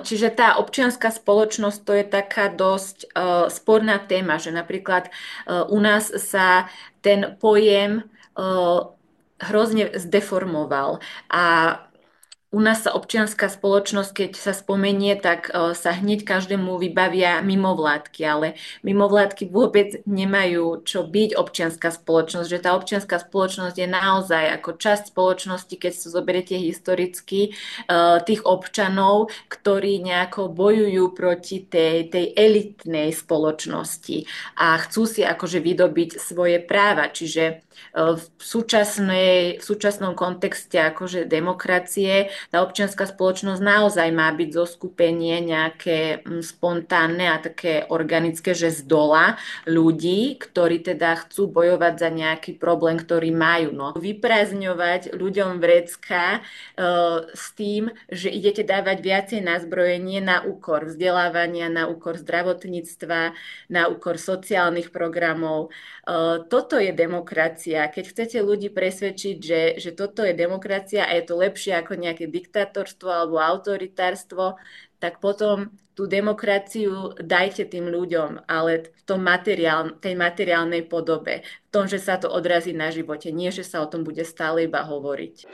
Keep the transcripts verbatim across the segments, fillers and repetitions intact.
Čiže tá občianská spoločnosť to je taká dosť uh, sporná téma, že napríklad uh, u nás sa ten pojem uh, hrozne zdeformoval a u nás sa občianská spoločnosť, keď sa spomenie, tak e, sa hneď každému vybavia mimovládky, ale mimovládky vôbec nemajú čo byť občianská spoločnosť, že tá občianská spoločnosť je naozaj ako časť spoločnosti, keď sa zoberiete historicky, e, tých občanov, ktorí nejako bojujú proti tej, tej elitnej spoločnosti a chcú si akože vydobiť svoje práva. Čiže e, v súčasnej, v súčasnom kontexte akože demokracie tá občianská spoločnosť naozaj má byť zoskupenie nejaké mm, spontánne a také organické, že z dola ľudí, ktorí teda chcú bojovať za nejaký problém, ktorý majú. No. Vyprázdňovať ľuďom vrecka e, s tým, že idete dávať viacej na zbrojenie na úkor vzdelávania, na úkor zdravotníctva, na úkor sociálnych programov. E, toto je demokracia. Keď chcete ľudí presvedčiť, že, že toto je demokracia a je to lepšie ako nejaké diktátorstvo alebo autoritárstvo, tak potom tú demokraciu dajte tým ľuďom, ale v tom materiál, tej materiálnej podobe, v tom, že sa to odrazí na živote, nie, že sa o tom bude stále iba hovoriť.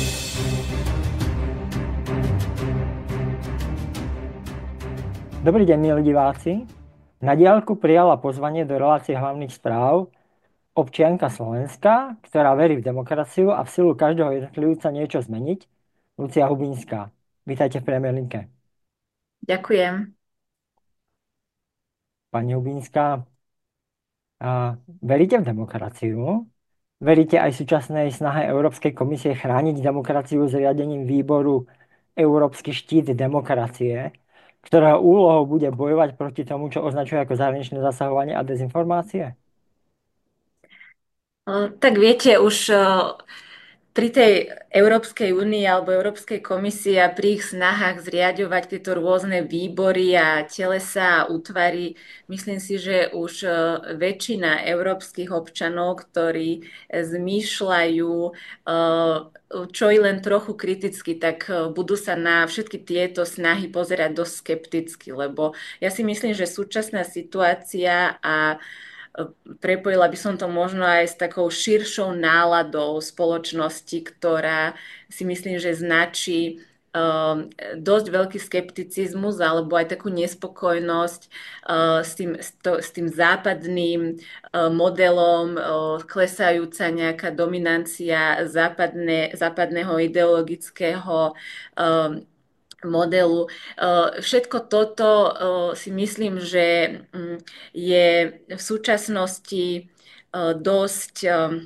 Dobrý deň, milí diváci. Na diaľku prijala pozvanie do relácie hlavných správ občianka Slovenska, ktorá verí v demokraciu a v silu každého jednotlivca niečo zmeniť, Lucia Hubinská. Vítajte v Premier Linke. Ďakujem. Pani Hubinská, a veríte v demokraciu? Veríte aj súčasnej snahe Európskej komisie chrániť demokraciu zriadením výboru Európsky štít demokracie, ktorého úlohou bude bojovať proti tomu, čo označuje ako zahraničné zasahovanie a dezinformácie? Tak viete, už pri tej Európskej únii alebo Európskej komisii a pri ich snahách zriaďovať tieto rôzne výbory a telesá a útvary, myslím si, že už väčšina európskych občanov, ktorí zmýšľajú čo i len trochu kriticky, tak budú sa na všetky tieto snahy pozerať dosť skepticky, lebo ja si myslím, že súčasná situácia a prepojila by som to možno aj s takou širšou náladou spoločnosti, ktorá si myslím, že značí um, dosť veľký skepticizmus alebo aj takú nespokojnosť uh, s tým, s, to, s tým západným uh, modelom, uh, klesajúca nejaká dominancia západné, západného ideologického um, modelu. Všetko toto si myslím, že mm, je v súčasnosti dosť,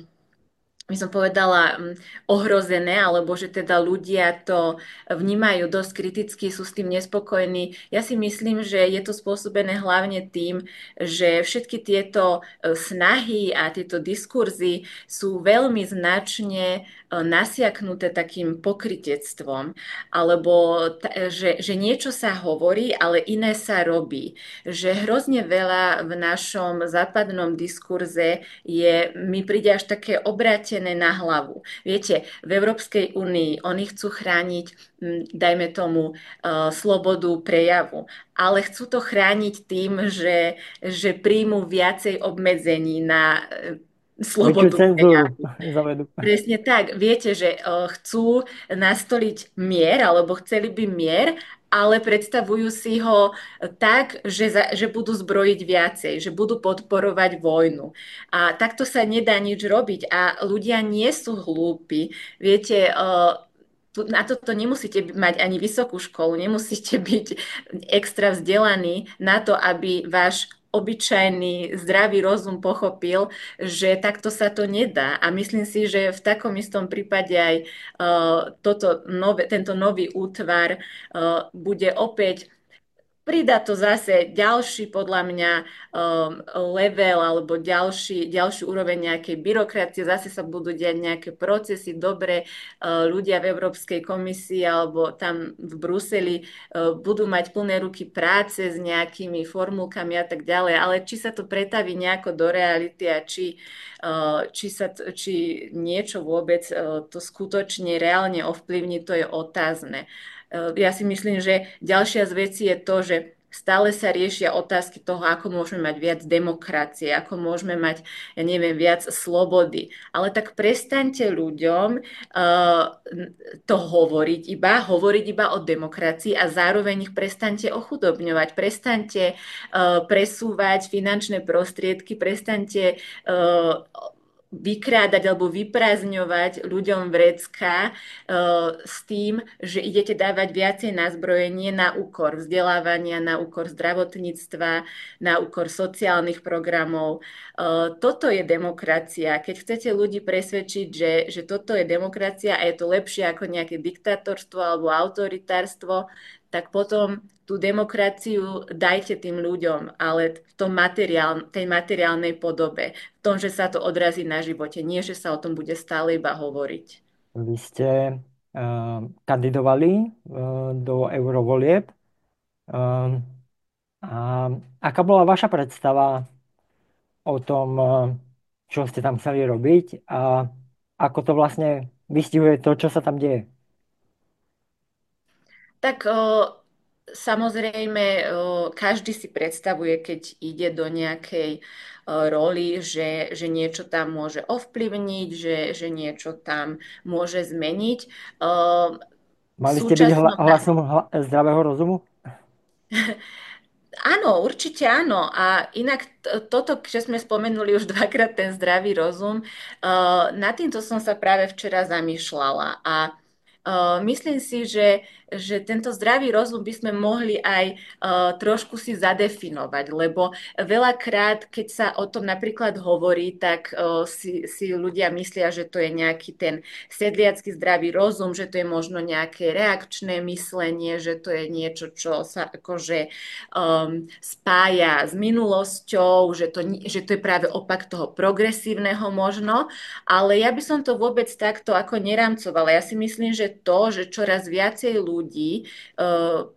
by som povedala, ohrozené, alebo že teda ľudia to vnímajú dosť kriticky, sú s tým nespokojní. Ja si myslím, že je to spôsobené hlavne tým, že všetky tieto snahy a tieto diskurzy sú veľmi značne nasiaknuté takým pokrytectvom, alebo že, že niečo sa hovorí, ale iné sa robí. Že hrozne veľa v našom západnom diskurze je, mi príde až také obrátené na hlavu. Viete, v Európskej únii oni chcú chrániť, dajme tomu, slobodu prejavu, ale chcú to chrániť tým, že, že príjmú viacej obmedzení na Väčšiu slobodu cenzúru prejavu. zavedú. Presne tak. Viete, že chcú nastoliť mier, alebo chceli by mier, ale predstavujú si ho tak, že, za, že budú zbrojiť viacej, že budú podporovať vojnu. A takto sa nedá nič robiť a ľudia nie sú hlúpi. Viete, na toto nemusíte mať ani vysokú školu, nemusíte byť extra vzdelaní na to, aby váš obyčajný zdravý rozum pochopil, že takto sa to nedá. A myslím si, že v takom istom prípade aj uh, toto nové, tento nový útvar uh, bude opäť. Pridá to zase ďalší, podľa mňa, um, level alebo ďalší, ďalší úroveň nejakej byrokracie. Zase sa budú diať nejaké procesy. Dobre, uh, ľudia v Európskej komisii alebo tam v Bruseli uh, budú mať plné ruky práce s nejakými formulkami a tak ďalej. Ale či sa to pretaví nejako do reality a či, uh, či, sa, či niečo vôbec uh, to skutočne reálne ovplyvní, to je otázne. Ja si myslím, že ďalšia z vecí je to, že stále sa riešia otázky toho, ako môžeme mať viac demokracie, ako môžeme mať, ja neviem, viac slobody. Ale tak prestaňte ľuďom uh, to hovoriť iba, hovoriť iba o demokracii a zároveň ich prestaňte ochudobňovať, prestaňte uh, presúvať finančné prostriedky, prestaňte uh, vykrádať alebo vyprázdňovať ľuďom vrecká uh, s tým, že idete dávať viacej na zbrojenie na úkor vzdelávania, na úkor zdravotníctva, na úkor sociálnych programov. Uh, toto je demokracia. Keď chcete ľudí presvedčiť, že, že toto je demokracia a je to lepšie ako nejaké diktátorstvo alebo autoritárstvo, tak potom tú demokraciu dajte tým ľuďom, ale v tom materiál, tej materiálnej podobe, v tom, že sa to odrazí na živote, nie, že sa o tom bude stále iba hovoriť. Vy ste uh, kandidovali uh, do eurovolieb. Um, a aká bola vaša predstava o tom, uh, čo ste tam chceli robiť a ako to vlastne vystihuje to, čo sa tam deje? Tak o, samozrejme, o, každý si predstavuje, keď ide do nejakej o, roli, že, že niečo tam môže ovplyvniť, že, že niečo tam môže zmeniť. O, Mali ste byť hla- súčasnom hlasom hla- zdravého rozumu? Áno, určite áno. A inak t- toto, že sme spomenuli už dvakrát ten zdravý rozum, uh, nad týmto som sa práve včera zamýšľala. A uh, myslím si, že, že tento zdravý rozum by sme mohli aj uh, trošku si zadefinovať, lebo veľakrát, keď sa o tom napríklad hovorí, tak uh, si, si ľudia myslia, že to je nejaký ten sedliacky zdravý rozum, že to je možno nejaké reakčné myslenie, že to je niečo, čo sa akože um, spája s minulosťou, že to, že to je práve opak toho progresívneho možno, ale ja by som to vôbec takto ako neramcovala. Ja si myslím, že to, že čoraz viacej ľudí uh,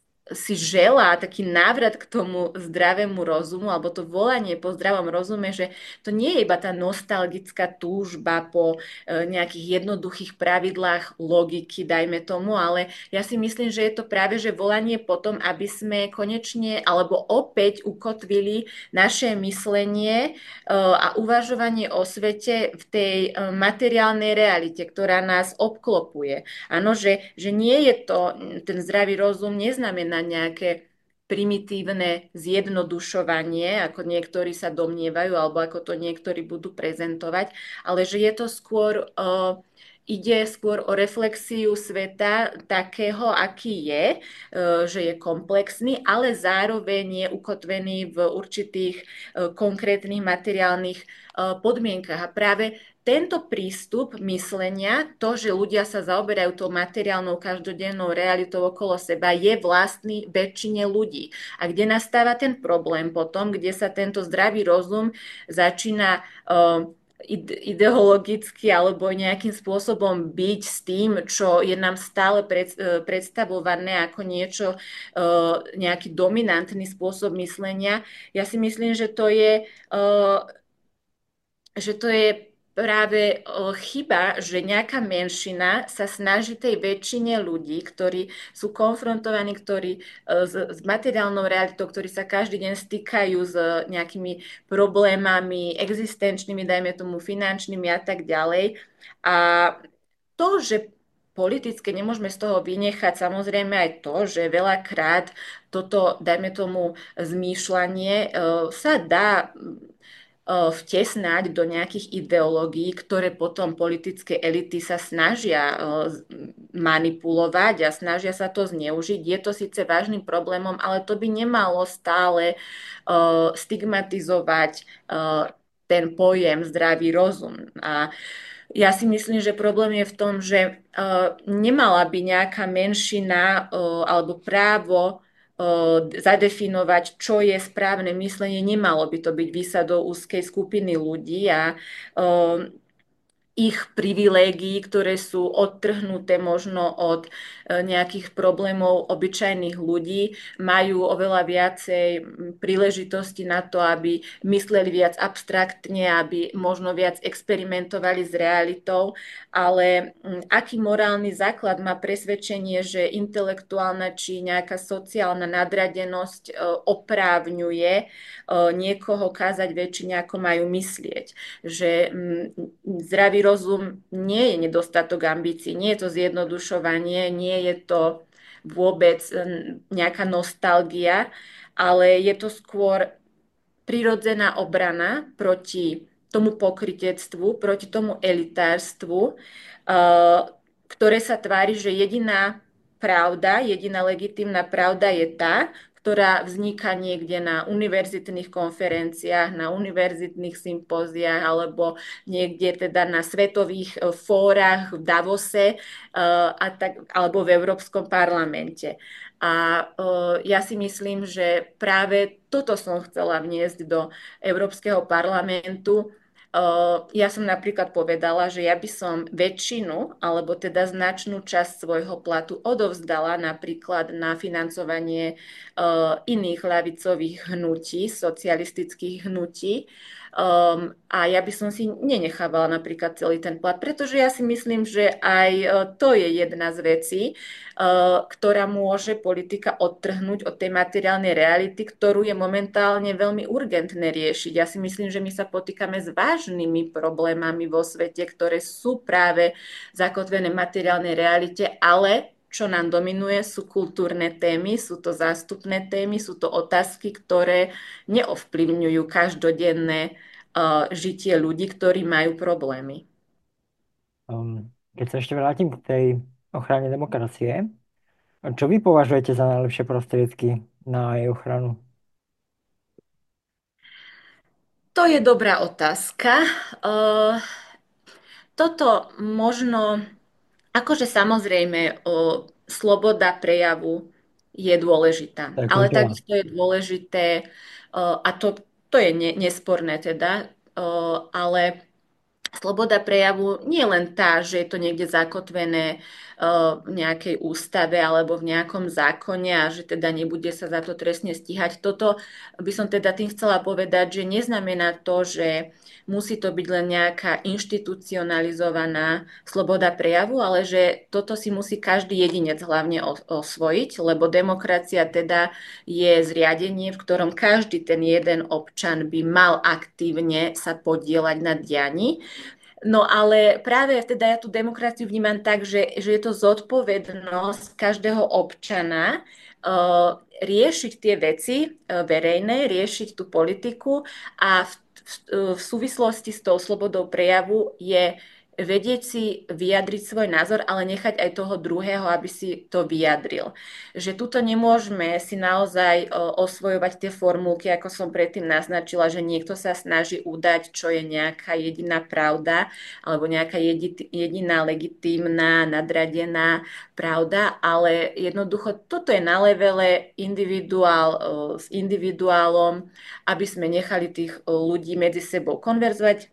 si želá taký návrat k tomu zdravému rozumu alebo to volanie po zdravom rozume, že to nie je iba tá nostalgická túžba po e, nejakých jednoduchých pravidlách logiky, dajme tomu, ale ja si myslím, že je to práve že volanie potom, aby sme konečne alebo opäť ukotvili naše myslenie e, a uvažovanie o svete v tej e, materiálnej realite, ktorá nás obklopuje. Áno, že, že nie je to, ten zdravý rozum neznamená nejaké primitívne zjednodušovanie, ako niektorí sa domnievajú, alebo ako to niektorí budú prezentovať, ale že je to skôr, uh, ide skôr o reflexiu sveta takého, aký je, uh, že je komplexný, ale zároveň je ukotvený v určitých uh, konkrétnych materiálnych uh, podmienkach. A práve tento prístup myslenia, to, že ľudia sa zaoberajú tou materiálnou každodennou realitou okolo seba, je vlastný väčšine ľudí. A kde nastáva ten problém potom, kde sa tento zdravý rozum začína uh, ideologicky alebo nejakým spôsobom byť s tým, čo je nám stále pred, predstavované ako niečo, uh, nejaký dominantný spôsob myslenia. Ja si myslím, že to je uh, že to je práve chyba, že nejaká menšina sa snaží tej väčšine ľudí, ktorí sú konfrontovaní, ktorí s, s materiálnou realitou, ktorí sa každý deň stýkajú s nejakými problémami existenčnými, dajme tomu finančnými a tak ďalej. A to, že politické nemôžeme z toho vynechať samozrejme aj to, že veľakrát toto, dajme tomu, zmýšľanie sa dá vtesnať do nejakých ideológií, ktoré potom politické elity sa snažia manipulovať a snažia sa to zneužiť. Je to síce vážnym problémom, ale to by nemalo stále stigmatizovať ten pojem zdravý rozum. A ja si myslím, že problém je v tom, že uh, nemala by nejaká menšina uh, alebo právo uh, zadefinovať, čo je správne myslenie. Nemalo by to byť výsadou úzkej skupiny ľudí a uh, ich privilégií, ktoré sú odtrhnuté možno od e, nejakých problémov obyčajných ľudí, majú oveľa viacej príležitosti na to, aby mysleli viac abstraktne, aby možno viac experimentovali s realitou, ale aký morálny základ má presvedčenie, že intelektuálna či nejaká sociálna nadradenosť e, oprávňuje e, niekoho kázať väčšine, ako majú myslieť. Že zdravý rozum nie je nedostatok ambícií, nie je to zjednodušovanie, nie je to vôbec nejaká nostalgia, ale je to skôr prirodzená obrana proti tomu pokrytectvu, proti tomu elitárstvu, ktoré sa tvári, že jediná pravda, jediná legitímna pravda je tá, ktorá vzniká niekde na univerzitných konferenciách, na univerzitných sympóziách alebo niekde teda na svetových fórach v Davose a tak, alebo v Európskom parlamente. A uh, ja si myslím, že práve toto som chcela vniesť do Európskeho parlamentu. Uh, ja som napríklad povedala, že ja by som väčšinu, alebo teda značnú časť svojho platu odovzdala napríklad na financovanie uh, iných ľavicových hnutí, socialistických hnutí. Um, a ja by som si nenechávala napríklad celý ten plat, pretože ja si myslím, že aj uh, to je jedna z vecí, uh, ktorá môže politika odtrhnúť od tej materiálnej reality, ktorú je momentálne veľmi urgentné riešiť. Ja si myslím, že my sa potýkame s vážnymi problémami vo svete, ktoré sú práve zakotvené v materiálnej realite, ale čo nám dominuje, sú kultúrne témy, sú to zástupné témy, sú to otázky, ktoré neovplyvňujú každodenné uh, žitie ľudí, ktorí majú problémy. Um, keď sa ešte vrátim k tej ochrane demokracie, čo vy považujete za najlepšie prostriedky na jej ochranu? To je dobrá otázka. Uh, toto možno, akože samozrejme, uh, sloboda prejavu je To dôležitá, je ale kľúčová. takisto je dôležité, uh, a to, to je ne, nesporné teda, uh, ale sloboda prejavu nie je len tá, že je to niekde zakotvené uh, v nejakej ústave alebo v nejakom zákone a že teda nebude sa za to trestne stíhať. Toto by som teda tým chcela povedať, že neznamená to, že musí to byť len nejaká inštitucionalizovaná sloboda prejavu, ale že toto si musí každý jedinec hlavne osvojiť, lebo demokracia teda je zriadenie, v ktorom každý ten jeden občan by mal aktívne sa podieľať na dianí. No ale práve teda ja tú demokraciu vnímam tak, že, že je to zodpovednosť každého občana uh, riešiť tie veci uh, verejné, riešiť tú politiku a v, v, v súvislosti s tou slobodou prejavu je vedieť si vyjadriť svoj názor, ale nechať aj toho druhého, aby si to vyjadril. Že tuto nemôžeme si naozaj osvojovať tie formulky, ako som predtým naznačila, že niekto sa snaží udať, čo je nejaká jediná pravda alebo nejaká jediná legitímna, nadradená pravda, ale jednoducho toto je na levele individuál s individuálom, aby sme nechali tých ľudí medzi sebou konverzovať.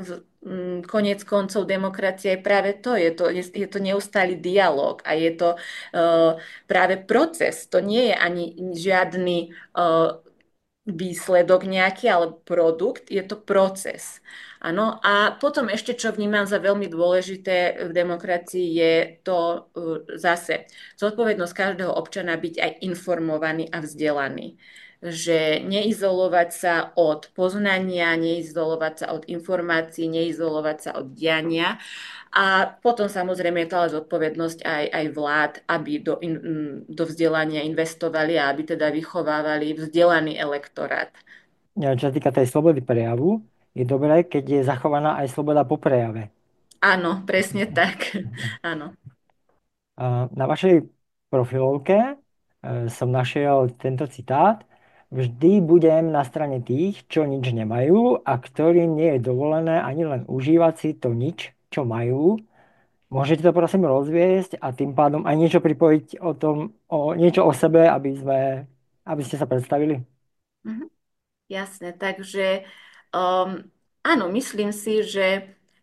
Koniec koncov demokracia je práve to, je to, je to neustály dialog a je to uh, práve proces, to nie je ani žiadny uh, výsledok nejaký, ale produkt, je to proces. Áno, a potom ešte, čo vnímam za veľmi dôležité v demokracii, je to uh, zase zodpovednosť každého občana byť aj informovaný a vzdelaný. Že neizolovať sa od poznania, neizolovať sa od informácií, neizolovať sa od diania. A potom samozrejme je to ale zodpovednosť aj, aj vlád, aby do, in, do vzdelania investovali a aby teda vychovávali vzdelaný elektorát. Ja, čo sa týka tej slobody prejavu, je dobré, keď je zachovaná aj sloboda po prejave. Áno, presne tak. Áno. A na vašej profilovke e, som našiel tento citát. Vždy budem na strane tých, čo nič nemajú a ktorým nie je dovolené ani len užívať si to nič, čo majú. Môžete to prosím rozviesť a tým pádom aj niečo pripojiť o tom, o niečo o sebe, aby sme, aby ste sa predstavili? Mhm. Jasné, takže um, áno, myslím si, že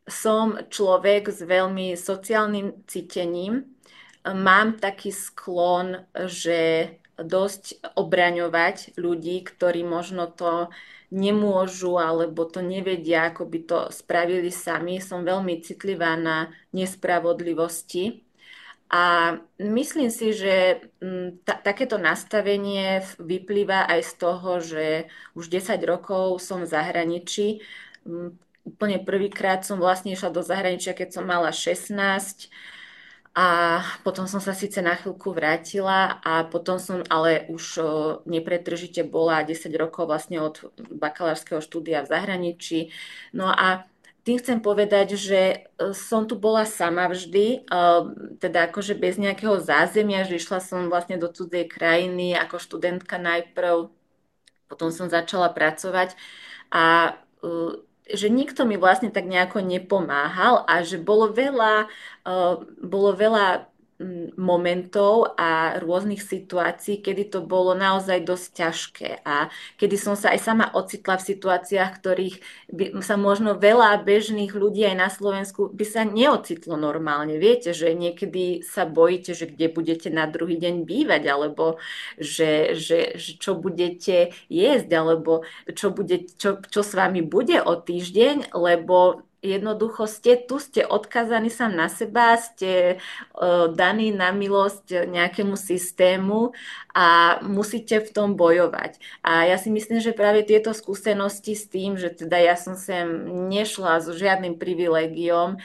som človek s veľmi sociálnym cítením. Mám taký sklon, že dosť obraňovať ľudí, ktorí možno to nemôžu alebo to nevedia, ako by to spravili sami. Som veľmi citlivá na nespravodlivosti. A myslím si, že mm, ta, takéto nastavenie vyplýva aj z toho, že už desať rokov som v zahraničí. Mm, Úplne prvýkrát som vlastne išla do zahraničia, keď som mala šestnásť a potom som sa síce na chvíľku vrátila a potom som ale už o, nepretržite bola desať rokov vlastne od bakalárskeho štúdia v zahraničí. No a tým chcem povedať, že e, som tu bola sama vždy, e, teda akože bez nejakého zázemia, že išla som vlastne do cudzej krajiny ako študentka najprv, potom som začala pracovať a uh, že nikto mi vlastne tak nejako nepomáhal a že bolo veľa, uh, bolo veľa mm, momentov a rôznych situácií, kedy to bolo naozaj dosť ťažké a kedy som sa aj sama ocitla v situáciách, ktorých by sa možno veľa bežných ľudí aj na Slovensku by sa neocitlo normálne. Viete, že niekedy sa bojíte, že kde budete na druhý deň bývať, alebo že, že, že čo budete jesť, alebo čo, bude, čo, čo s vami bude o týždeň, lebo jednoducho ste tu, ste odkazaní sám na seba, ste uh, daní na milosť nejakému systému a musíte v tom bojovať. A ja si myslím, že práve tieto skúsenosti s tým, že teda ja som sem nešla so žiadnym privilégiom,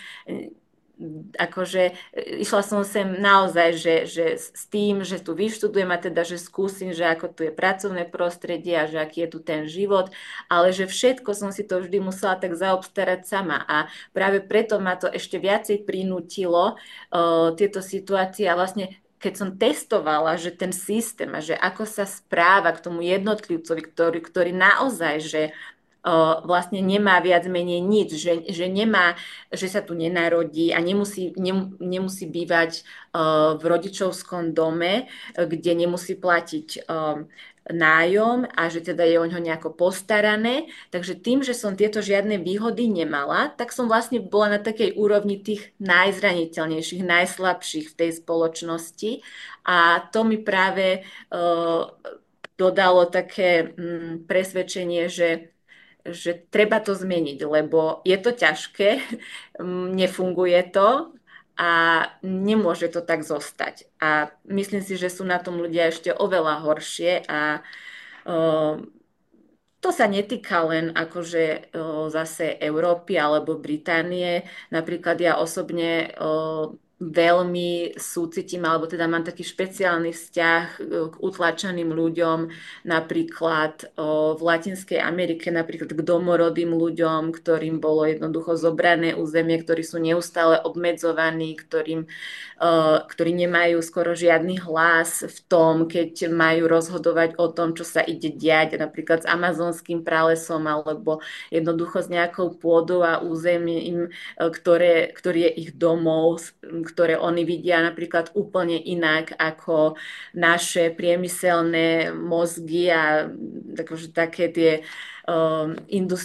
akože e, išla som sem naozaj, že, že s tým, že tu vyštudujem a teda, že skúsim, že ako tu je pracovné prostredie a že aký je tu ten život, ale že všetko som si to vždy musela tak zaobstarať sama a práve preto ma to ešte viacej prinútilo uh, tieto situácie a vlastne keď som testovala, že ten systém a že ako sa správa k tomu jednotlivcovi, ktorý, ktorý naozaj, že vlastne nemá viac menej nič, že, že nemá, že sa tu nenarodí a nemusí, nem, nemusí bývať uh, v rodičovskom dome, kde nemusí platiť um, nájom a že teda je o ňo nejako postarané. Takže tým, že som tieto žiadne výhody nemala, tak som vlastne bola na takej úrovni tých najzraniteľnejších, najslabších v tej spoločnosti a to mi práve uh, dodalo také um, presvedčenie, že že treba to zmeniť, lebo je to ťažké, nefunguje to a nemôže to tak zostať. A myslím si, že sú na tom ľudia ešte oveľa horšie a uh, to sa netýka len akože o, zase Európy alebo Británie. Napríklad ja osobne o, veľmi súcitím, alebo teda mám taký špeciálny vzťah o, k utlačeným ľuďom, napríklad o, v Latinskej Amerike, napríklad k domorodým ľuďom, ktorým bolo jednoducho zobrané územie, ktorí sú neustále obmedzovaní, ktorým Eh, ktorí nemajú skoro žiadny hlas v tom, keď majú rozhodovať o tom, čo sa ide diať, napríklad s amazonským pralesom alebo jednoducho s nejakou pôdou a územím, eh, ktoré, ktorý je ich domov, ktoré oni vidia napríklad úplne inak ako naše priemyselné mozgy a takže také tie um,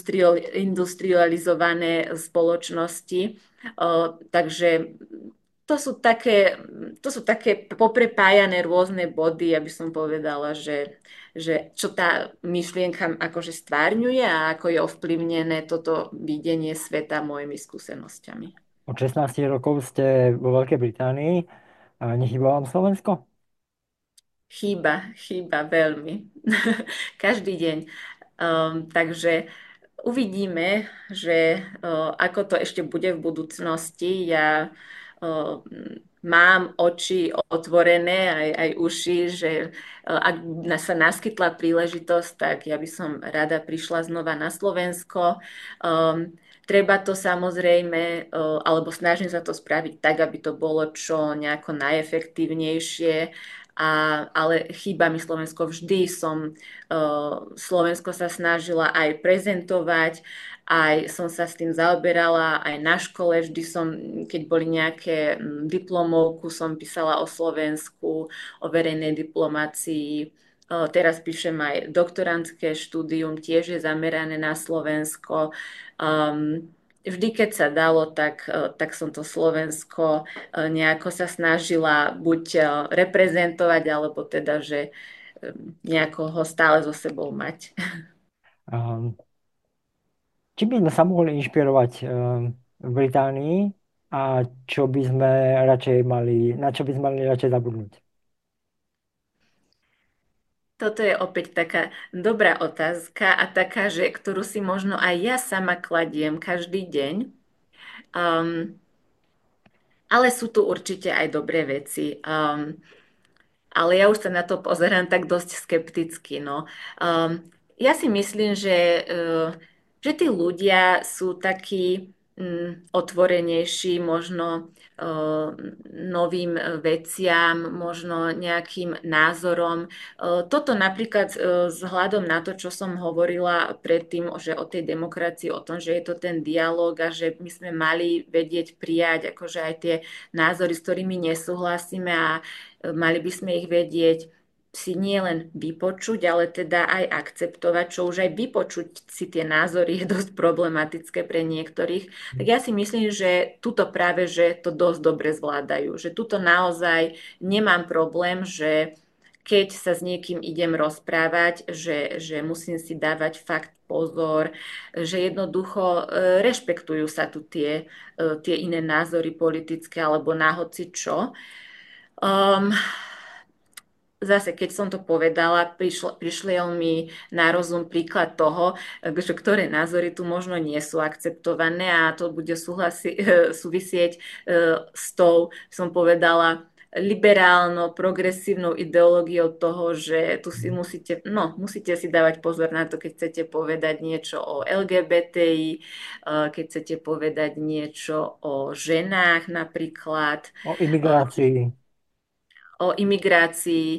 industrializované spoločnosti. Uh, takže to sú také, to sú také poprepájané rôzne body, aby som povedala, že, že čo tá myšlienka akože stvárňuje a ako je ovplyvnené toto videnie sveta mojimi skúsenosťami. Od šestnástich rokov ste vo Veľkej Británii. A nechýba vám Slovensko? Chýba, chýba veľmi. Každý deň. Um, takže uvidíme, že uh, ako to ešte bude v budúcnosti. Ja uh, mám oči otvorené, aj, aj uši, že uh, ak sa naskytla príležitosť, tak ja by som rada prišla znova na Slovensko. Um, Treba to samozrejme, uh, alebo snažím sa to spraviť tak, aby to bolo čo nejako najefektívnejšie. A, ale chýba mi Slovensko. Vždy som uh, Slovensko sa snažila aj prezentovať, aj som sa s tým zaoberala, aj na škole vždy som, keď boli nejaké mm, diplomovku, som písala o Slovensku, o verejnej diplomácii. Uh, teraz píšem aj doktorantské štúdium, tiež je zamerané na Slovensko. Um, vždy, keď sa dalo, tak, e, tak som to Slovensko e, nejako sa snažila buď e, reprezentovať, alebo teda, že e, nejako ho stále so sebou mať. Um, Čím by sme sa mohli inšpirovať um, v Británii a čo by sme radšej mali, na čo by sme mali radšej zabudnúť? Toto je opäť taká dobrá otázka a taká, že, ktorú si možno aj ja sama kladiem každý deň. Um, ale sú tu určite aj dobré veci. Um, ale ja už sa na to pozerám tak dosť skepticky. No. Um, ja si myslím, že, uh, že tí ľudia sú takí um, otvorenejší, možno uh, novým veciam, možno nejakým názorom. Uh, toto napríklad uh, vzhľadom na to, čo som hovorila predtým, že o tej demokracii, o tom, že je to ten dialog a že my sme mali vedieť prijať akože aj tie názory, s ktorými nesúhlasíme a mali by sme ich vedieť si nie len vypočuť, ale teda aj akceptovať, čo už aj vypočuť si tie názory je dosť problematické pre niektorých. Tak ja si myslím, že tuto práve, že to dosť dobre zvládajú. Že tuto naozaj nemám problém, že keď sa s niekým idem rozprávať, že, že musím si dávať fakt pozor, že jednoducho e, rešpektujú sa tu tie, e, tie iné názory politické alebo na hoci čo. Um, Zase, keď som to povedala, prišlo, prišiel mi na rozum príklad toho, že ktoré názory tu možno nie sú akceptované a to bude súhlasi, súvisieť e, s tou, som povedala, liberálno-progresívnou ideológiou toho, že tu si musíte, no, musíte si dávať pozor na to, keď chcete povedať niečo o el gé bé té í, e, keď chcete povedať niečo o ženách napríklad, O imigrácii. o imigrácii.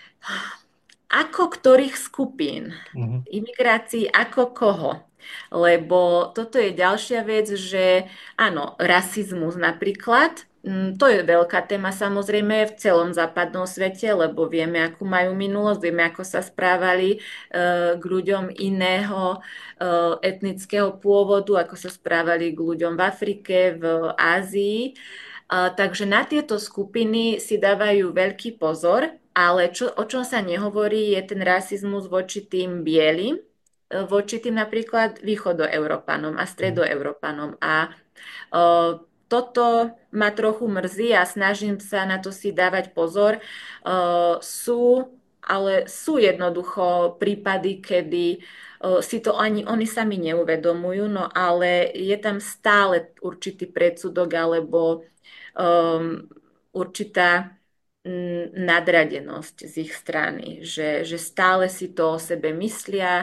Ako ktorých skupín? Mhm. Imigrácii ako koho? Lebo toto je ďalšia vec, že áno, rasizmus napríklad, mm, to je veľká téma samozrejme v celom západnom svete, lebo vieme, akú majú minulosť, vieme, ako sa správali e, k ľuďom iného e, etnického pôvodu, ako sa správali k ľuďom v Afrike, v Ázii. A, takže na tieto skupiny si dávajú veľký pozor, ale čo, o čom sa nehovorí, je ten rasizmus voči tým bielým, e, voči tým napríklad východoeurópanom a stredoeurópanom. A o, toto ma trochu mrzí a snažím sa na to si dávať pozor. O, sú, ale sú jednoducho prípady, kedy o, si to ani oni sami neuvedomujú, no ale je tam stále určitý predsudok alebo um, určitá mm, nadradenosť z ich strany, že, že stále si to o sebe myslia,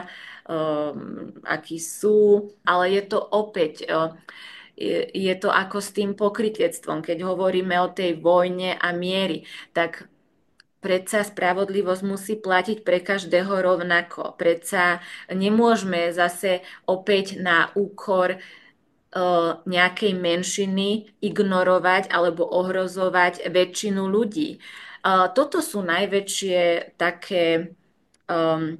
um, akí sú, ale je to opäť, uh, je, je to ako s tým pokrytectvom, keď hovoríme o tej vojne a miery, tak predsa spravodlivosť musí platiť pre každého rovnako. Predsa nemôžeme zase opäť na úkor e, nejakej menšiny ignorovať alebo ohrozovať väčšinu ľudí. E, Toto sú najväčšie také um,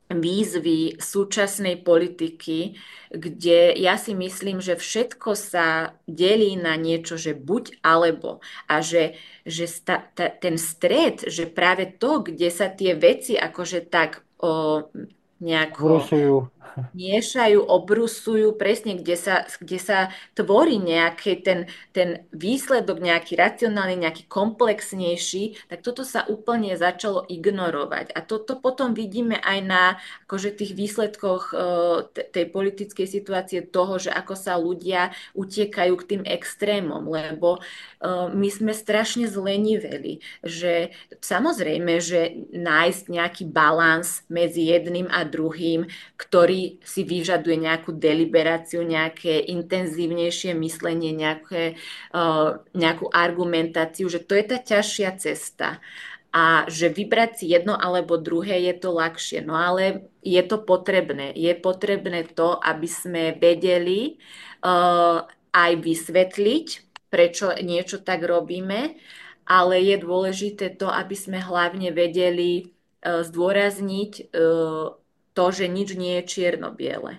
výzvy súčasnej politiky, kde ja si myslím, že všetko sa delí na niečo, že buď alebo a že, že sta, ta, ten stred, že práve to, kde sa tie veci akože tak o, nejako Brusujú. miešajú, obrusujú, presne kde sa, kde sa tvorí nejaký ten, ten výsledok, nejaký racionálny, nejaký komplexnejší, tak toto sa úplne začalo ignorovať. A toto potom vidíme aj na akože tých výsledkoch e, te- tej politickej situácie toho, že ako sa ľudia utiekajú k tým extrémom, lebo e, my sme strašne zleniveli, že samozrejme, že nájsť nejaký balans medzi jedným a druhým, ktorý si vyžaduje nejakú deliberáciu, nejaké intenzívnejšie myslenie, nejaké, uh, nejakú argumentáciu, že to je tá ťažšia cesta. A že vybrať si jedno alebo druhé je to ľahšie. No ale je to potrebné. Je potrebné to, aby sme vedeli uh, aj vysvetliť, prečo niečo tak robíme, ale je dôležité to, aby sme hlavne vedeli uh, zdôrazniť uh, to, že nič nie je čierno-biele.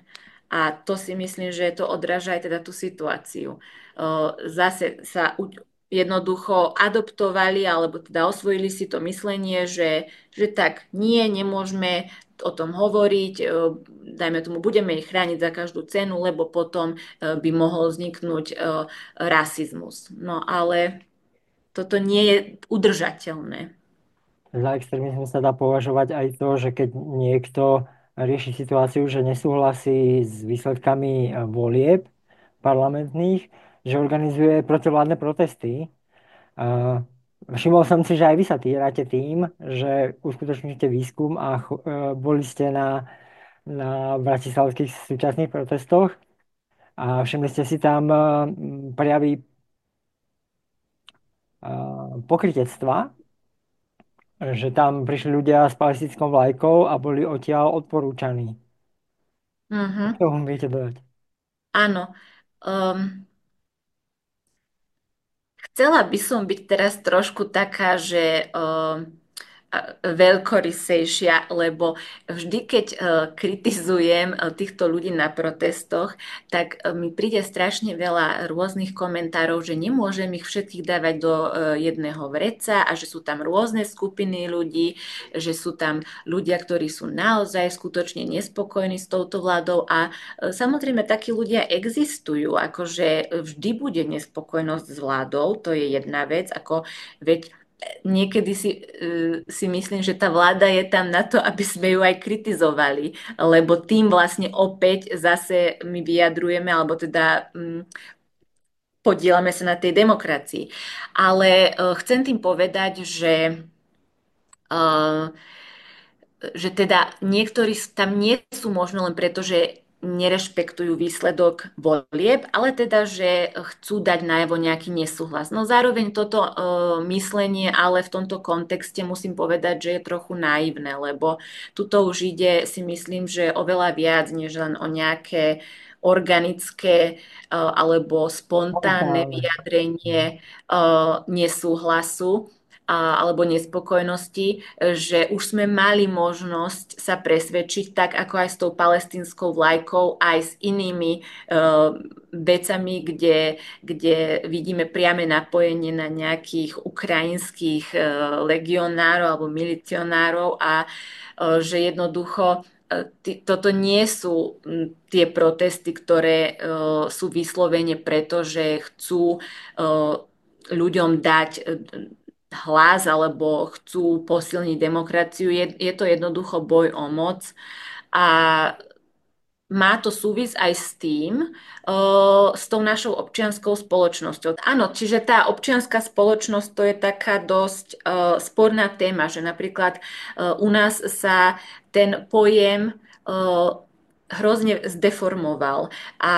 A to si myslím, že to odráža aj teda tú situáciu. Zase sa jednoducho adoptovali alebo teda osvojili si to myslenie, že, že tak nie, nemôžeme o tom hovoriť, dajme tomu, budeme ich chrániť za každú cenu, lebo potom by mohol vzniknúť rasizmus. No ale toto nie je udržateľné. Za extrémizmus sa dá považovať aj to, že keď niekto rieši situáciu, že nesúhlasí s výsledkami eh, volieb parlamentných, že organizuje protivládne protesty. A všimol som si, že aj vy sa týrate tým, že uskutočníte výskum a cho- eh, boli ste na, na bratislavských súčasných protestoch a všimli ste si tam eh, prejavy eh, pokrytectva, že tam prišli ľudia s palestinskou vlajkou a boli odtiaľ odporúčaní. Čo k Mhm. tomu viete dodať? Áno. Um, Chcela by som byť teraz trošku taká, že uh, veľkorysejšia, lebo vždy, keď uh, kritizujem uh, týchto ľudí na protestoch, tak uh, mi príde strašne veľa rôznych komentárov, že nemôžem ich všetkých dávať do uh, jedného vreca a že sú tam rôzne skupiny ľudí, že sú tam ľudia, ktorí sú naozaj skutočne nespokojní s touto vládou a uh, samozrejme takí ľudia existujú, akože vždy bude nespokojnosť s vládou, to je jedna vec, ako veď niekedy si, e, si myslím, že tá vláda je tam na to, aby sme ju aj kritizovali, lebo tým vlastne opäť zase my vyjadrujeme, alebo teda mm, podielame sa na tej demokracii. Ale e, chcem tým povedať, že e, že teda niektorí tam nie sú možno len preto, že nerešpektujú výsledok volieb, ale teda, že chcú dať najavo nejaký nesúhlas. No zároveň toto e, myslenie, ale v tomto kontexte musím povedať, že je trochu naivné, lebo tuto už ide, si myslím, že oveľa viac, než len o nejaké organické e, alebo spontánne Spontánne. vyjadrenie e, nesúhlasu a, alebo nespokojnosti, že už sme mali možnosť sa presvedčiť, tak ako aj s tou palestínskou vlajkou, aj s inými uh, vecami, kde, kde vidíme priame napojenie na nejakých ukrajinských uh, legionárov alebo milicionárov a uh, že jednoducho toto nie sú tie protesty, ktoré uh, sú vyslovene preto, že chcú uh, ľuďom dať hlas alebo chcú posilniť demokraciu. Je, je to jednoducho boj o moc a má to súvis aj s tým, uh, s tou našou občianskou spoločnosťou. Áno, čiže tá občianská spoločnosť to je taká dosť uh, sporná téma, že napríklad uh, u nás sa ten pojem uh, hrozne zdeformoval a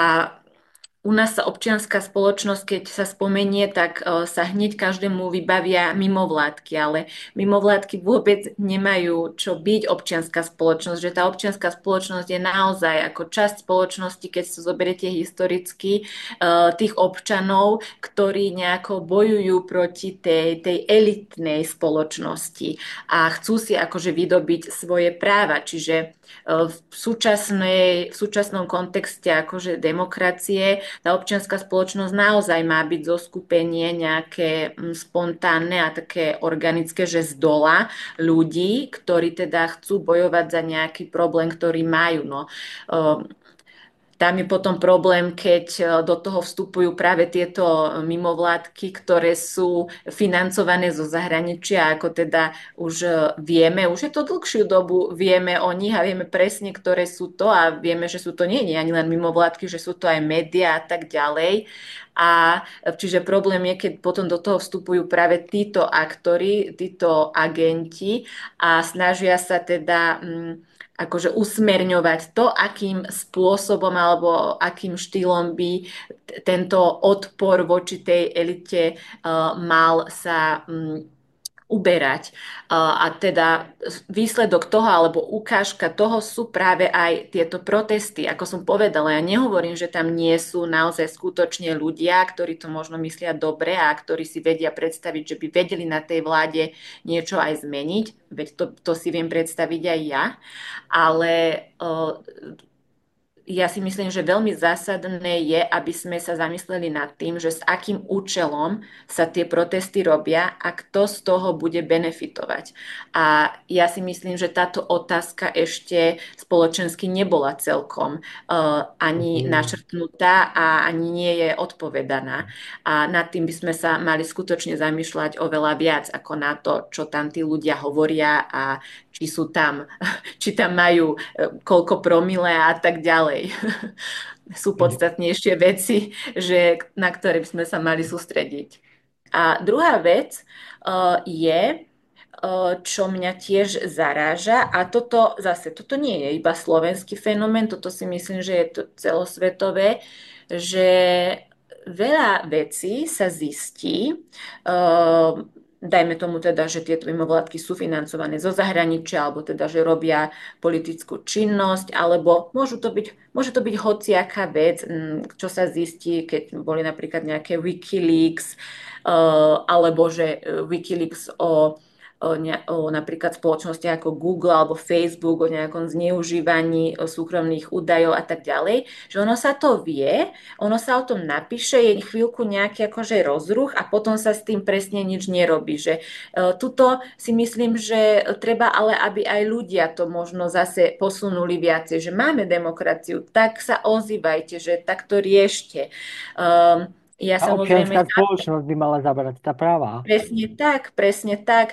u nás sa občianská spoločnosť, keď sa spomenie, tak e, sa hneď každému vybavia mimovládky, ale mimovládky vôbec nemajú čo byť občianská spoločnosť, že tá občianská spoločnosť je naozaj ako časť spoločnosti, keď sa zoberiete historicky, e, tých občanov, ktorí nejako bojujú proti tej, tej elitnej spoločnosti a chcú si akože vydobiť svoje práva. Čiže e, v súčasnej, v súčasnom kontexte akože demokracie tá občianská spoločnosť naozaj má byť zoskupenie nejaké mm, spontánne a také organické, že z dola ľudí, ktorí teda chcú bojovať za nejaký problém, ktorý majú. No, ehm, tam je potom problém, keď e, do toho vstupujú práve tieto mimovládky, ktoré sú financované zo zahraničia, ako teda už e, vieme, už je to dlhšiu dobu, vieme o nich a vieme presne, ktoré sú to a vieme, že sú to nie, nie ani len mimovládky, že sú to aj médiá a tak ďalej. A čiže problém je, keď potom do toho vstupujú práve títo aktori, títo agenti a snažia sa teda mm, akože usmerňovať to, akým spôsobom alebo akým štýlom by t- tento odpor voči tej elite uh, mal sa um, uberať. Uh, a teda výsledok toho alebo ukážka toho sú práve aj tieto protesty. Ako som povedala, ja nehovorím, že tam nie sú naozaj skutočne ľudia, ktorí to možno myslia dobre a ktorí si vedia predstaviť, že by vedeli na tej vláde niečo aj zmeniť. Veď to, to si viem predstaviť aj ja. Ale uh, ja si myslím, že veľmi zásadné je, aby sme sa zamysleli nad tým, že s akým účelom sa tie protesty robia a kto z toho bude benefitovať. A ja si myslím, že táto otázka ešte spoločensky nebola celkom uh, ani načrtnutá a ani nie je odpovedaná. A nad tým by sme sa mali skutočne zamýšľať oveľa viac ako na to, čo tam tí ľudia hovoria a či sú tam, či tam majú e, koľko promile a tak ďalej. Sú podstatnejšie veci, že, na ktoré by sme sa mali sústrediť. A druhá vec uh, je, uh, čo mňa tiež zaráža, a toto zase, toto nie je iba slovenský fenomén, toto si myslím, že je to celosvetové, že veľa vecí sa zistí, uh, dajme tomu teda, že tieto mimovládky sú financované zo zahraničia, alebo teda, že robia politickú činnosť, alebo môžu to byť, môže to byť hociaká vec, čo sa zistí, keď boli napríklad nejaké Wikileaks, alebo že Wikileaks o o, ne, o napríklad spoločnosti ako Google alebo Facebook, o nejakom zneužívaní o súkromných údajov a tak ďalej, že ono sa to vie, ono sa o tom napíše, je chvíľku nejaký akože rozruch a potom sa s tým presne nič nerobí. Že, uh, tuto si myslím, že treba ale, aby aj ľudia to možno zase posunuli viacej, že máme demokraciu, tak sa ozývajte, že tak to riešte. Um, ja A samozrejme občianská spoločnosť by mala zabrať tá práva. presne tak, presne tak.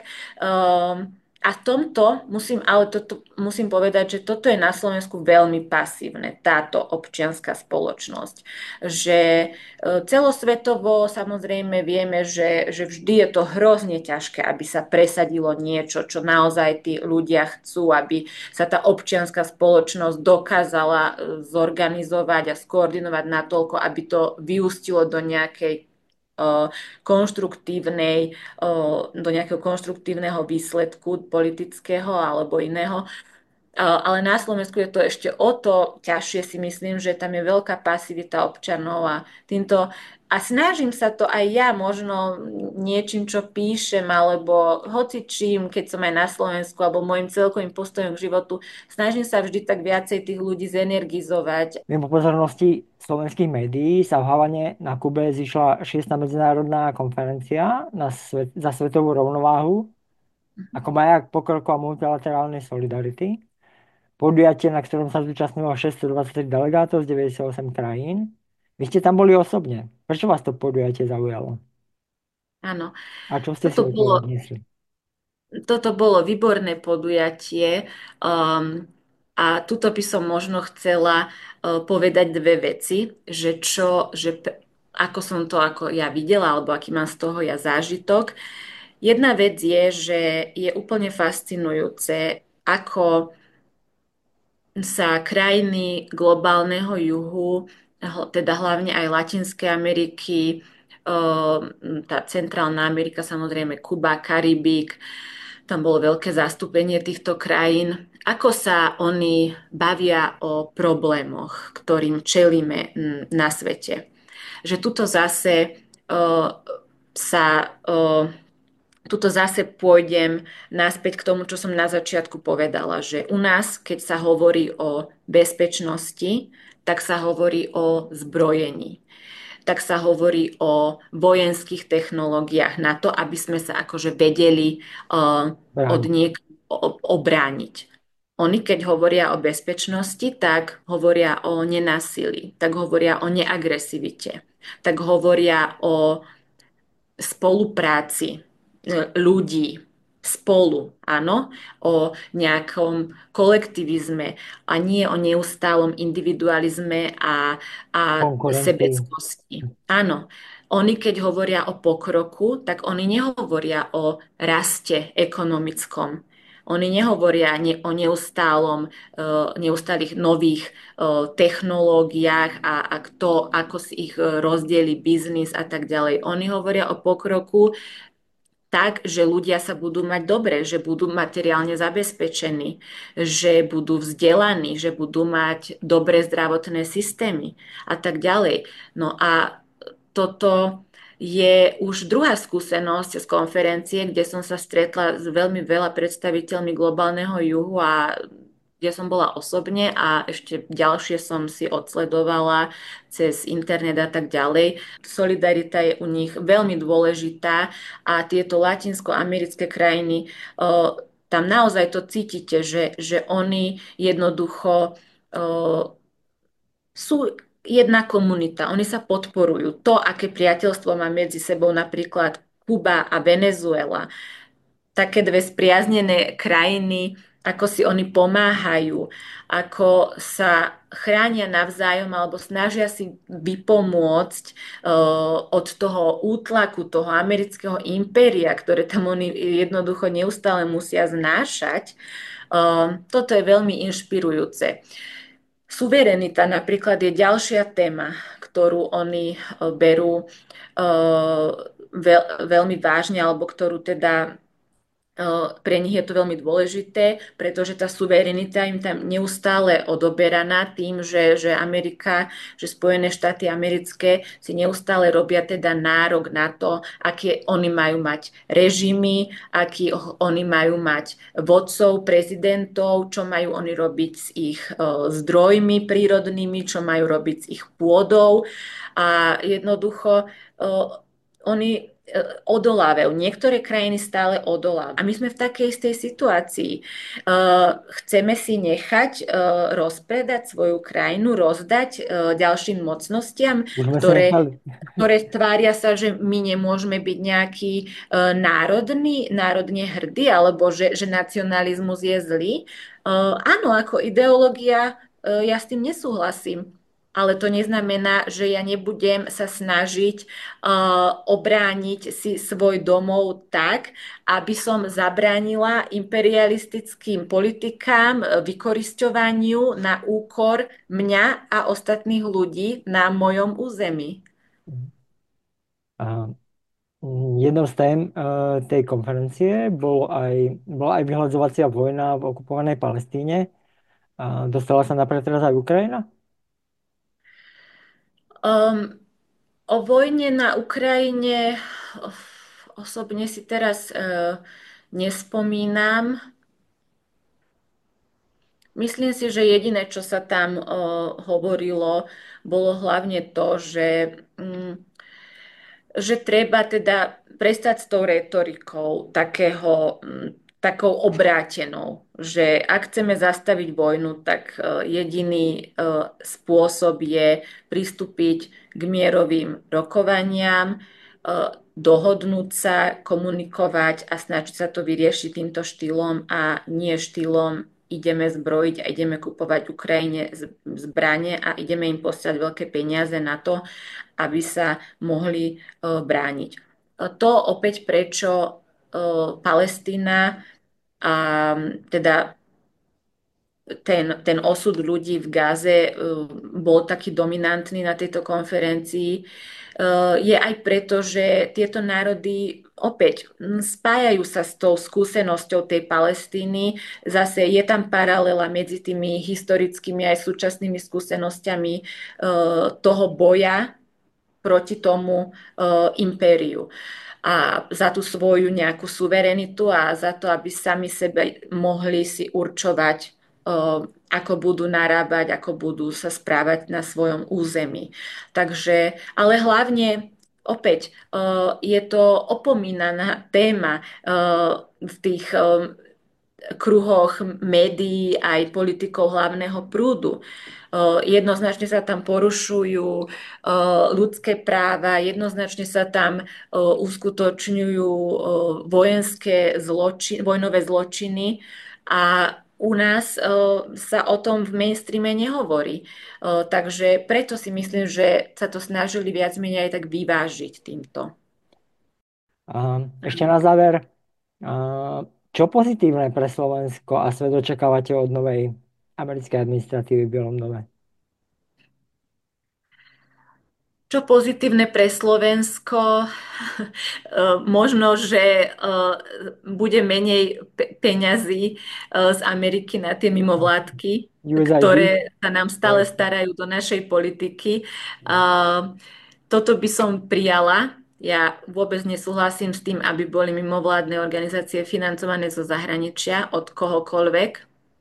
Um, a v tomto musím, ale toto, musím povedať, že toto je na Slovensku veľmi pasívne, táto občianská spoločnosť. Že e, celosvetovo samozrejme vieme, že, že vždy je to hrozne ťažké, aby sa presadilo niečo, čo naozaj tí ľudia chcú, aby sa tá občianská spoločnosť dokázala e, zorganizovať a skoordinovať natoľko, aby to vyústilo do nejakej eh, konštruktívnej, eh, do nejakého konštruktívneho výsledku politického alebo iného. Eh, Ale na Slovensku je to ešte o to ťažšie, si myslím, že tam je veľká pasivita občanov a týmto a snažím sa to aj ja možno niečím, čo píšem, alebo hoci čím, keď som aj na Slovensku, alebo môjim celkovým postojom k životu, snažím sa vždy tak viacej tých ľudí zenergizovať. Mimo pozornosti slovenských médií sa v Havane na Kube zišla šiesta medzinárodná konferencia na svet, za svetovú rovnováhu ako maják pokroku a multilaterálnej solidarity. Podujatie, na ktorom sa zúčastnilo šesťstodvadsaťtri delegátov z deväťdesiatosem krajín. Vy ste tam boli osobne. Prečo vás to podujatie zaujalo? Áno, A čo ste si toto od toho bolo odniesli? Toto bolo výborné podujatie um, a tuto by som možno chcela uh, povedať dve veci, že čo, že p- ako som to ako ja videla, alebo aký mám z toho ja zážitok. Jedna vec je, že je úplne fascinujúce, ako sa krajiny globálneho juhu, hl- teda hlavne aj Latinskej Ameriky, ehm, tá Centrálna Amerika, samozrejme Kuba, Karibík, tam bolo veľké zastúpenie týchto krajín. Ako sa oni bavia o problémoch, ktorým čelíme mm, na svete. Že tuto zase uh, sa uh, tuto zase pôjdem naspäť k tomu, čo som na začiatku povedala, že u nás, keď sa hovorí o bezpečnosti, tak sa hovorí o zbrojení, tak sa hovorí o vojenských technológiách na to, aby sme sa akože vedeli uh, od Bráni. niek- o- obrániť. Oni, keď hovoria o bezpečnosti, tak hovoria o nenásilí, tak hovoria o neagresivite, tak hovoria o spolupráci e, ľudí spolu, áno, o nejakom kolektivizme a nie o neustálom individualizme a, a Konkurencii. sebeckosti. Áno, oni keď hovoria o pokroku, tak oni nehovoria o raste ekonomickom. Oni nehovoria ne, o neustálom, e, neustálých nových e, technológiách a, a kto, ako si ich e, rozdeli biznis a tak ďalej. Oni hovoria o pokroku tak, že ľudia sa budú mať dobre, že budú materiálne zabezpečení, že budú vzdelaní, že budú mať dobré zdravotné systémy a tak ďalej. No a toto je už druhá skúsenosť z konferencie, kde som sa stretla s veľmi veľa predstaviteľmi globálneho juhu a kde som bola osobne a ešte ďalšie som si odsledovala cez internet a tak ďalej. Solidarita je u nich veľmi dôležitá a tieto latinskoamerické krajiny, eh, tam naozaj to cítite, že, že oni jednoducho eh, sú jedna komunita, oni sa podporujú. To, aké priateľstvo má medzi sebou napríklad Kuba a Venezuela, také dve spriaznené krajiny, ako si oni pomáhajú, ako sa chránia navzájom alebo snažia si vypomôcť eh, od toho útlaku toho amerického impéria, ktoré tam oni jednoducho neustále musia znášať. Eh, Toto je veľmi inšpirujúce. Suverenita napríklad je ďalšia téma, ktorú oni eh, berú eh, veľ, veľmi vážne, alebo ktorú teda pre nich je to veľmi dôležité, pretože tá suverenita im tam neustále odoberaná tým, že, že Amerika, že Spojené štáty americké si neustále robia teda nárok na to, aké oni majú mať režimy, aký oni majú mať vodcov, prezidentov, čo majú oni robiť s ich zdrojmi prírodnými, čo majú robiť s ich pôdou. A jednoducho oni odolávajú. Niektoré krajiny stále odolávajú. A my sme v takej istej situácii. Chceme si nechať rozpredať svoju krajinu, rozdať ďalším mocnostiam, Už sme si ktoré, nechali. ktoré tvária sa, že my nemôžeme byť nejaký národný, národne hrdý, alebo že, že nacionalizmus je zlý. Áno, ako ideológia, ja s tým nesúhlasím. Ale to neznamená, že ja nebudem sa snažiť uh, obrániť si svoj domov tak, aby som zabránila imperialistickým politikám, vykorisťovaniu na úkor mňa a ostatných ľudí na mojom území. A jednou z tém eh, tej konferencie bol aj, bola aj vyhľadzovacia vojna v okupovanej Palestíne. A dostala sa na pretras aj Ukrajina? Um, o vojne na Ukrajine osobne si teraz uh, nespomínam. Myslím si, že jediné, čo sa tam uh, hovorilo, bolo hlavne to, že, um, že treba teda prestať s tou retorikou takého, um, takou obrátenou, že ak chceme zastaviť vojnu, tak uh, jediný uh, spôsob je pristúpiť k mierovým rokovaniam, uh, dohodnúť sa, komunikovať a snažiť sa to vyriešiť týmto štýlom a nie štýlom ideme zbrojiť a ideme kupovať Ukrajine zbranie a ideme im posielať veľké peniaze na to, aby sa mohli uh, brániť. To opäť prečo uh, Palestína a teda ten, ten osud ľudí v Gaze uh, bol taký dominantný na tejto konferencii, uh, je aj preto, že tieto národy opäť spájajú sa s tou skúsenosťou tej Palestíny. Zase je tam paralela medzi tými historickými aj súčasnými skúsenosťami uh, toho boja proti tomu uh, impériu a za tú svoju nejakú suverenitu a za to, aby sami sebe mohli si určovať, uh, ako budú narábať, ako budú sa správať na svojom území. Takže, ale hlavne opäť uh, je to opomínaná téma uh, v tých uh, kruhoch médií aj politikov hlavného prúdu. Jednoznačne sa tam porušujú ľudské práva, jednoznačne sa tam uskutočňujú vojenské zločiny, vojnové zločiny a u nás sa o tom v mainstreame nehovorí. Takže preto si myslím, že sa to snažili viac menej aj tak vyvážiť týmto. A ešte na záver, a čo pozitívne pre Slovensko a svet očakávate od novej americkej administratívy v Bielom dome? Čo pozitívne pre Slovensko? Možno, že bude menej pe- peňazí z Ameriky na tie mimovládky, U S A I D? ktoré sa nám stále starajú do našej politiky. Toto by som prijala. Ja vôbec nesúhlasím s tým, aby boli mimovládne organizácie financované zo zahraničia od kohokoľvek.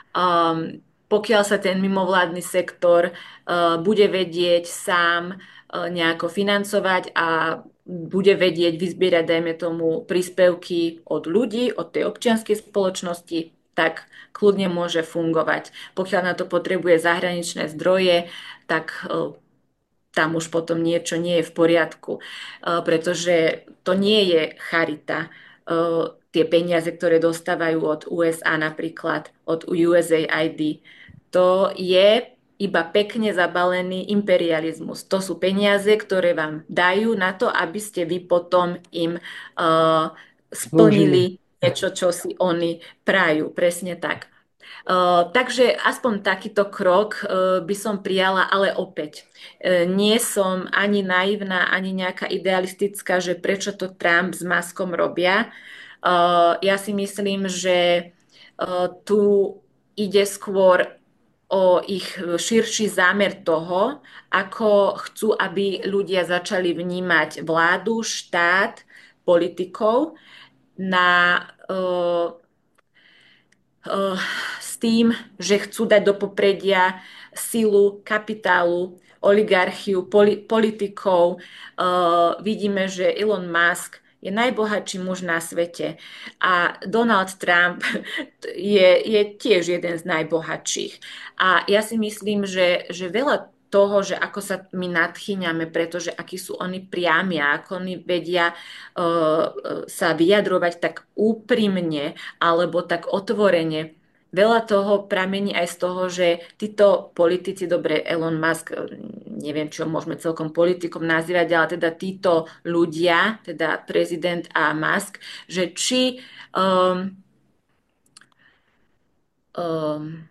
um, pokiaľ sa ten mimovládny sektor uh, bude vedieť sám uh, nejako financovať a bude vedieť vyzbierať, dajme tomu, príspevky od ľudí, od tej občianskej spoločnosti, tak kľudne môže fungovať. Pokiaľ na to potrebuje zahraničné zdroje, tak uh, tam už potom niečo nie je v poriadku, uh, pretože to nie je charita. Uh, Tie peniaze, ktoré dostávajú od U S A napríklad, od U S A I D, to je iba pekne zabalený imperializmus. To sú peniaze, ktoré vám dajú na to, aby ste vy potom im uh, Slúžili. splnili niečo, čo si oni prajú. Presne tak. Uh, takže aspoň takýto krok uh, by som prijala, ale opäť uh, nie som ani naivná, ani nejaká idealistická, že prečo to Trump s Muskom robia. Uh, ja si myslím, že uh, tu ide skôr o ich širší zámer toho, ako chcú, aby ľudia začali vnímať vládu, štát, politikov na uh, eh, s tým, že chcú dať do popredia silu kapitálu, oligarchiu, poli- politikov. Eh, vidíme, že Elon Musk je najbohatší muž na svete a Donald Trump je, je tiež jeden z najbohatších. A ja si myslím, že, že veľa toho, že ako sa my nadchýňame, pretože akí sú oni priami a ako oni vedia uh, sa vyjadrovať tak úprimne alebo tak otvorene. Veľa toho pramení aj z toho, že títo politici, dobre, Elon Musk, neviem, čo môžeme celkom politikom nazývať, ale teda títo ľudia, teda prezident a Musk, že či um, um,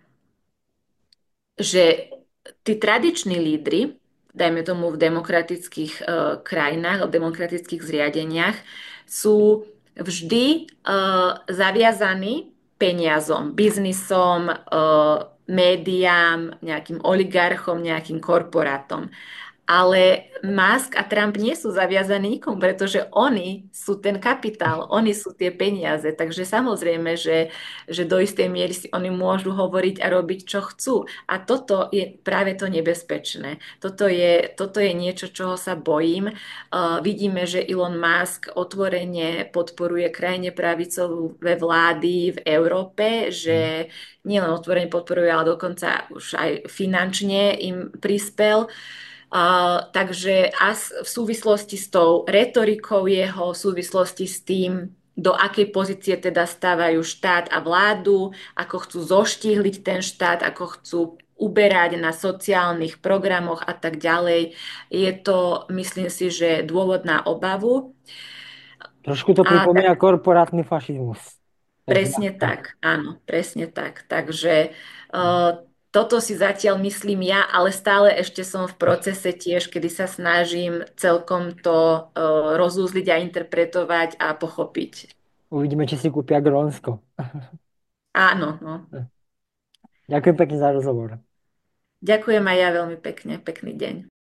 že tí tradiční lídry, dajme tomu v demokratických uh, krajinách, v demokratických zriadeniach, sú vždy uh, zaviazaní peniazom, biznisom, uh, médiám, nejakým oligarchom, nejakým korporátom. Ale Musk a Trump nie sú zaviazaní nikomu, pretože oni sú ten kapitál, oni sú tie peniaze. Takže samozrejme, že, že do istej miery si oni môžu hovoriť a robiť, čo chcú. A toto je práve to nebezpečné. Toto je, toto je niečo, čoho sa bojím. Uh, vidíme, že Elon Musk otvorene podporuje krajine pravicové vlády v Európe, že nielen otvorene podporuje, ale dokonca už aj finančne im prispel. Uh, takže a v súvislosti s tou retorikou jeho, v súvislosti s tým, do akej pozície teda stávajú štát a vládu, ako chcú zoštíhliť ten štát, ako chcú uberať na sociálnych programoch a tak ďalej. Je to, myslím si, že dôvod na obavu. Trošku to A pripomína korporátny fašizmus. Tak presne ľahko. tak, áno, presne tak. Takže uh, toto si zatiaľ myslím ja, ale stále ešte som v procese tiež, kedy sa snažím celkom to uh, rozúzliť a interpretovať a pochopiť. Uvidíme, či si kúpia Grónsko. Áno, no. Ďakujem pekne za rozhovor. Ďakujem aj ja veľmi pekne. Pekný deň.